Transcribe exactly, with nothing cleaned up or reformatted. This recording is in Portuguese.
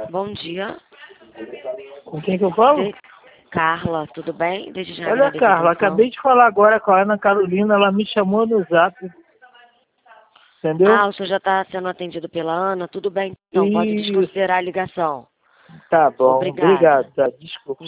Bom dia. Com quem que eu falo? De... Carla, tudo bem? Desde já Olha, Carla, acabei de falar agora com a Ana Carolina, ela me chamou no zap. Entendeu? Ah, o senhor já está sendo atendido pela Ana? Tudo bem, então pode Isso. desconsiderar a ligação. Tá bom, Obrigada. obrigado, tá, desculpa.